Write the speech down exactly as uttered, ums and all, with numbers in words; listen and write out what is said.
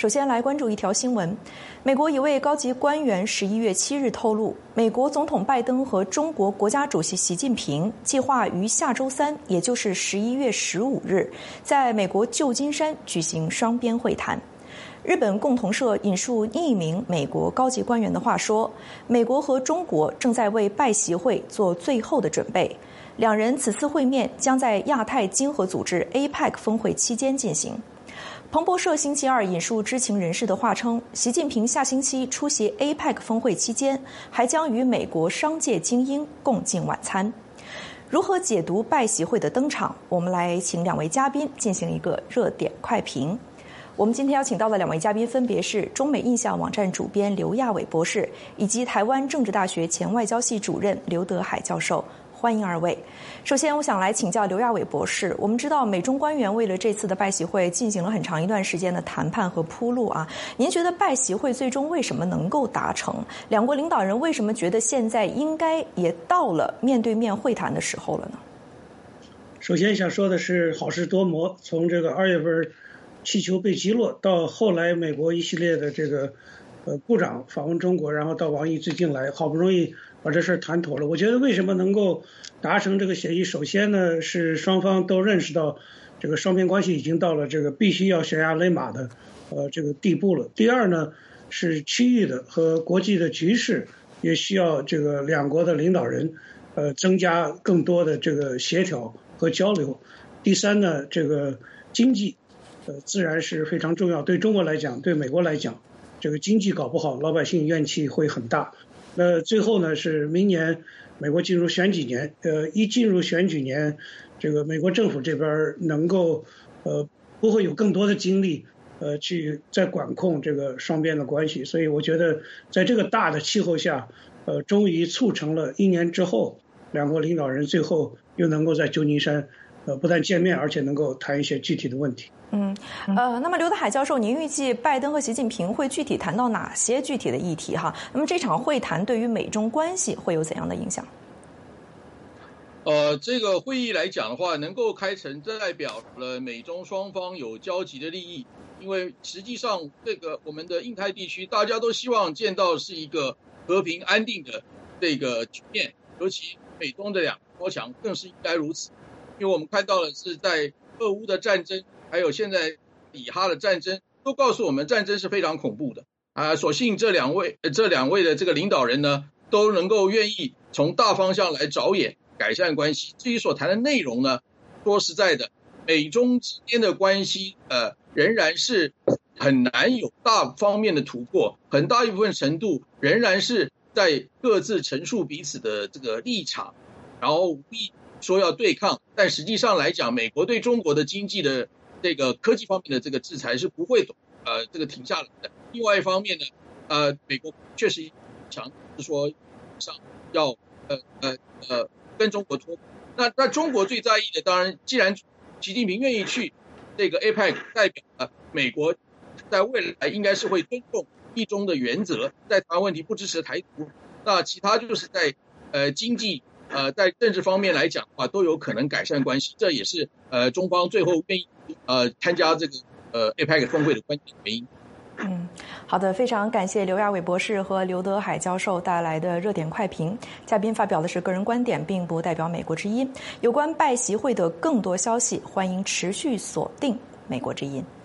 首先来关注一条新闻，美国一位高级官员十一月七日透露，美国总统拜登和中国国家主席习近平计划于下周三，也就是十一月十五日，在美国旧金山举行双边会谈。日本共同社引述匿名美国高级官员的话说，美国和中国正在为拜习会做最后的准备，两人此次会面将在亚太经合组织 A P E C 峰会期间进行。彭博社星期二引述知情人士的话称，习近平下星期出席 A P E C 峰会期间，还将与美国商界精英共进晚餐。如何解读拜习会的登场？我们来请两位嘉宾进行一个热点快评。我们今天邀请到的两位嘉宾分别是中美印象网站主编刘亚伟博士，以及台湾政治大学前外交系主任刘德海教授。欢迎二位。首先，我想来请教刘亚伟博士。我们知道，美中官员为了这次的拜习会进行了很长一段时间的谈判和铺路啊。您觉得拜习会最终为什么能够达成？两国领导人为什么觉得现在应该也到了面对面会谈的时候了呢？ 首先想说的是，好事多磨。从这个二月份气球被击落，到后来美国一系列的这个呃部长访问中国，然后到王毅最近来，好不容易把这事儿谈妥了。我觉得为什么能够达成这个协议，首先呢是双方都认识到这个双边关系已经到了这个必须要悬崖勒马的呃这个地步了。第二呢是区域的和国际的局势也需要这个两国的领导人呃增加更多的这个协调和交流。第三呢，这个经济呃自然是非常重要，对中国来讲，对美国来讲，这个经济搞不好，老百姓怨气会很大。那最后呢是明年美国进入选举年，呃，一进入选举年，这个美国政府这边能够呃不会有更多的精力呃去再管控这个双边的关系，所以我觉得在这个大的气候下，呃，终于促成了一年之后，两国领导人最后又能够在旧金山呃不但见面，而且能够谈一些具体的问题。 嗯，呃，那么刘德海教授，您预计拜登和习近平会具体谈到哪些具体的议题哈？那么这场会谈对于美中关系会有怎样的影响？ 呃，这个会议来讲的话，能够开成，代表了美中双方有交集的利益。因为实际上，这个我们的印太地区，大家都希望见到是一个和平安定的这个局面，尤其美中的两国强更是应该如此。因为我们看到了是在俄乌的战争，还有现在以哈的战争，都告诉我们战争是非常恐怖的啊。所幸这两位这两位的这个领导人呢，都能够愿意从大方向来着眼改善关系。至于所谈的内容呢，说实在的，美中之间的关系呃仍然是很难有大方面的突破，很大一部分程度仍然是在各自陈述彼此的这个立场，然后无意说要对抗，但实际上来讲，美国对中国的经济的这个科技方面的这个制裁是不会呃这个停下来的。另外一方面呢，呃，美国确实强是说上要呃呃呃跟中国脱。那那中国最在意的，当然，既然习近平愿意去这个 A P E C， 代表了美国在未来应该是会尊重一中的原则，在台湾问题不支持台独。那其他就是在呃经济。呃，在政治方面来讲的话，都有可能改善关系，这也是呃中方最后愿意呃参加这个呃 A P E C 峰会的关键原因。 嗯，好的，非常感谢刘亚伟博士和刘德海教授带来的热点快评。嘉宾发表的是个人观点，并不代表美国之音。有关拜习会的更多消息，欢迎持续锁定美国之音。